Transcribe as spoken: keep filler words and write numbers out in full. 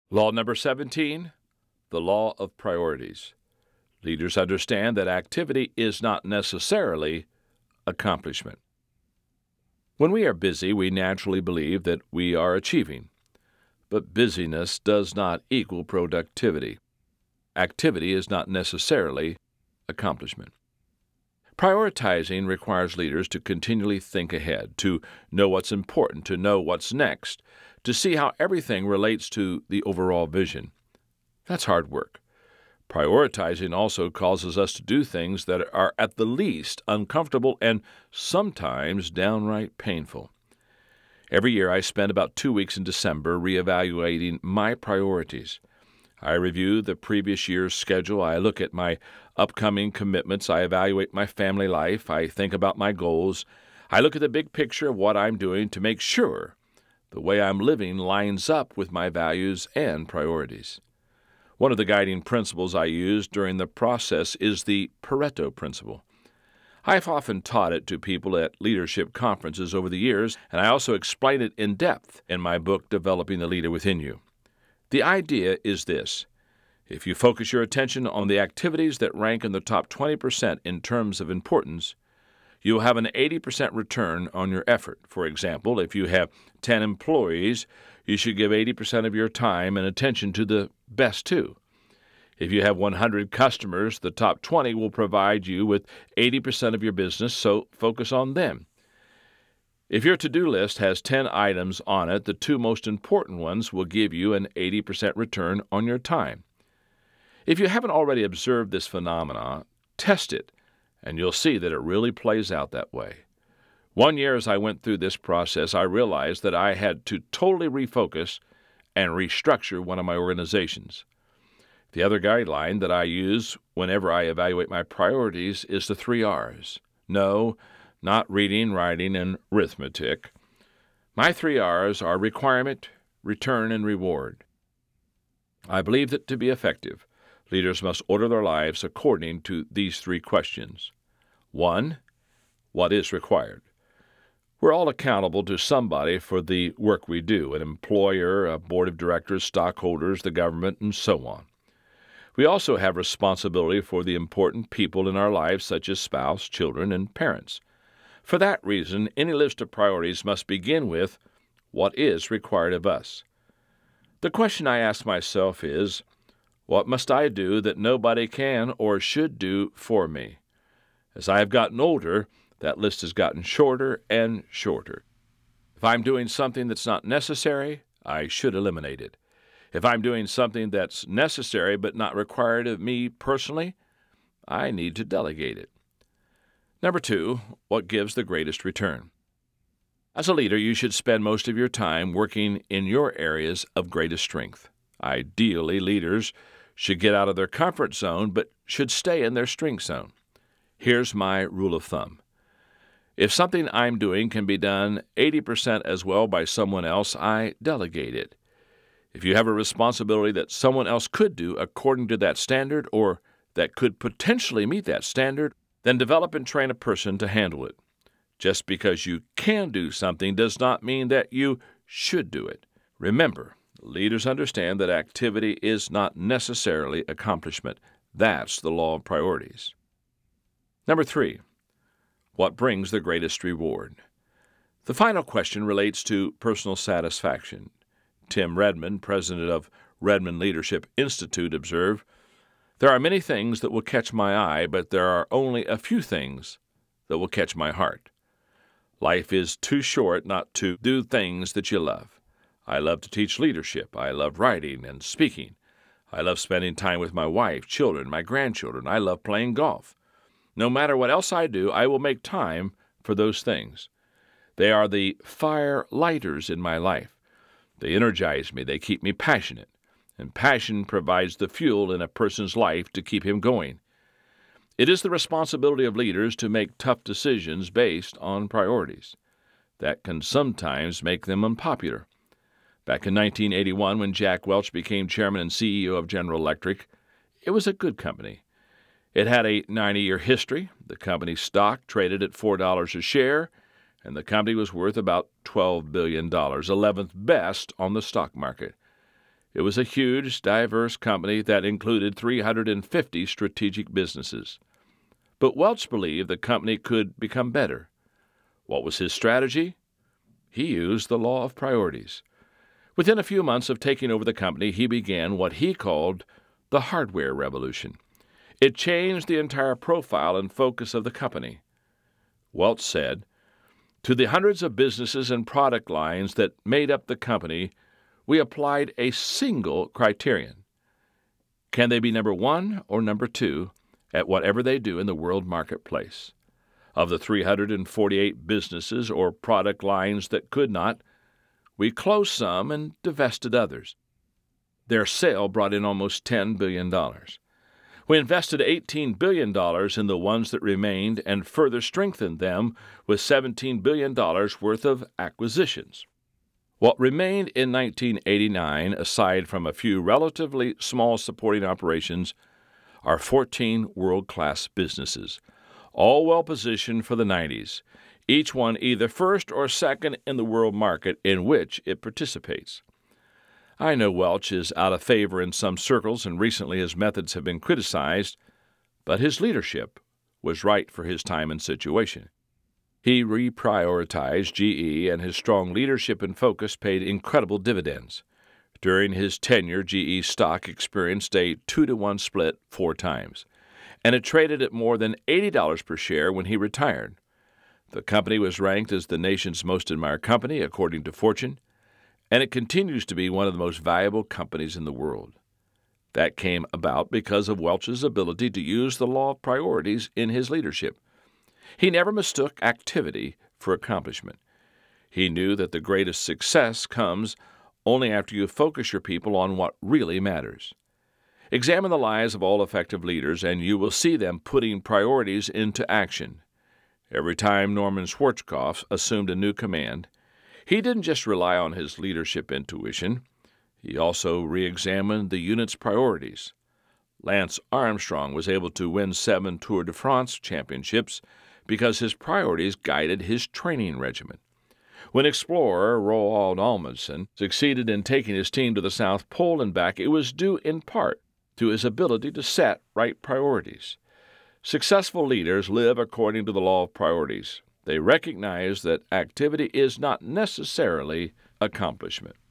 Law number seventeen, the law of priorities. Leaders understand that activity is not necessarily accomplishment. When we are busy, we naturally believe that we are achieving. But busyness does not equal productivity. Activity is not necessarily accomplishment. Prioritizing requires leaders to continually think ahead, to know what's important, to know what's next, to see how everything relates to the overall vision. That's hard work. Prioritizing also causes us to do things that are at the least uncomfortable and sometimes downright painful. Every year I spend about two weeks in December reevaluating my priorities. I review the previous year's schedule. I look at my upcoming commitments. I evaluate my family life. I think about my goals. I look at the big picture of what I'm doing to make sure the way I'm living lines up with my values and priorities. One of the guiding principles I use during the process is the Pareto principle. I've often taught it to people at leadership conferences over the years, and I also explain it in depth in my book, Developing the Leader Within You. The idea is this: if you focus your attention on the activities that rank in the top twenty percent in terms of importance, you will have an eighty percent return on your effort. For example, if you have ten employees, you should give eighty percent of your time and attention to the best two. If you have one hundred customers, the top twenty will provide you with eighty percent of your business, so focus on them. If your to-do list has ten items on it, the two most important ones will give you an eighty percent return on your time. If you haven't already observed this phenomenon, test it, and you'll see that it really plays out that way. One year as I went through this process, I realized that I had to totally refocus and restructure one of my organizations. The other guideline that I use whenever I evaluate my priorities is the three R's. No, not reading, writing, and arithmetic. My three R's are requirement, return, and reward. I believe that to be effective, leaders must order their lives according to these three questions. One, what is required? We're all accountable to somebody for the work we do, an employer, a board of directors, stockholders, the government, and so on. We also have responsibility for the important people in our lives, such as spouse, children, and parents. For that reason, any list of priorities must begin with what is required of us. The question I ask myself is, what must I do that nobody can or should do for me? As I have gotten older, that list has gotten shorter and shorter. If I'm doing something that's not necessary, I should eliminate it. If I'm doing something that's necessary but not required of me personally, I need to delegate it. Number two, what gives the greatest return? As a leader, you should spend most of your time working in your areas of greatest strength. Ideally, leaders should get out of their comfort zone but should stay in their strength zone. Here's my rule of thumb. If something I'm doing can be done eighty percent as well by someone else, I delegate it. If you have a responsibility that someone else could do according to that standard or that could potentially meet that standard, then develop and train a person to handle it. Just because you can do something does not mean that you should do it. Remember, leaders understand that activity is not necessarily accomplishment. That's the law of priorities. Number three, what brings the greatest reward? The final question relates to personal satisfaction. Tim Redmond, president of Redmond Leadership Institute, observed, "There are many things that will catch my eye, but there are only a few things that will catch my heart. Life is too short not to do things that you love. I love to teach leadership. I love writing and speaking. I love spending time with my wife, children, my grandchildren. I love playing golf. No matter what else I do, I will make time for those things. They are the fire lighters in my life. They energize me. They keep me passionate. And passion provides the fuel in a person's life to keep him going. It is the responsibility of leaders to make tough decisions based on priorities. That can sometimes make them unpopular. Back in nineteen eighty-one, when Jack Welch became chairman and C E O of General Electric, it was a good company. It had a ninety-year history. The company's stock traded at four dollars a share, and the company was worth about twelve billion dollars, eleventh best on the stock market. It was a huge, diverse company that included three hundred fifty strategic businesses. But Welch believed the company could become better. What was his strategy? He used the law of priorities. Within a few months of taking over the company, he began what he called the hardware revolution. It changed the entire profile and focus of the company. Welch said, "To the hundreds of businesses and product lines that made up the company, we applied a single criterion. Can they be number one or number two at whatever they do in the world marketplace? Of the three hundred forty-eight businesses or product lines that could not, we closed some and divested others. Their sale brought in almost ten billion dollars. We invested eighteen billion dollars in the ones that remained and further strengthened them with seventeen billion dollars worth of acquisitions. What remained in nineteen eighty-nine, aside from a few relatively small supporting operations, are fourteen world-class businesses, all well-positioned for the nineties, each one either first or second in the world market in which it participates." I know Welch is out of favor in some circles, and recently his methods have been criticized, but his leadership was right for his time and situation. He reprioritized G E, and his strong leadership and focus paid incredible dividends. During his tenure, G E stock experienced a two to one split four times, and it traded at more than eighty dollars per share when he retired. The company was ranked as the nation's most admired company, according to Fortune, and it continues to be one of the most valuable companies in the world. That came about because of Welch's ability to use the law of priorities in his leadership. He never mistook activity for accomplishment. He knew that the greatest success comes only after you focus your people on what really matters. Examine the lives of all effective leaders, and you will see them putting priorities into action. Every time Norman Schwarzkopf assumed a new command, he didn't just rely on his leadership intuition. He also re-examined the unit's priorities. Lance Armstrong was able to win seven Tour de France championships because his priorities guided his training regimen. When explorer Roald Amundsen succeeded in taking his team to the South Pole and back, it was due in part to his ability to set right priorities. Successful leaders live according to the law of priorities. They recognize that activity is not necessarily accomplishment.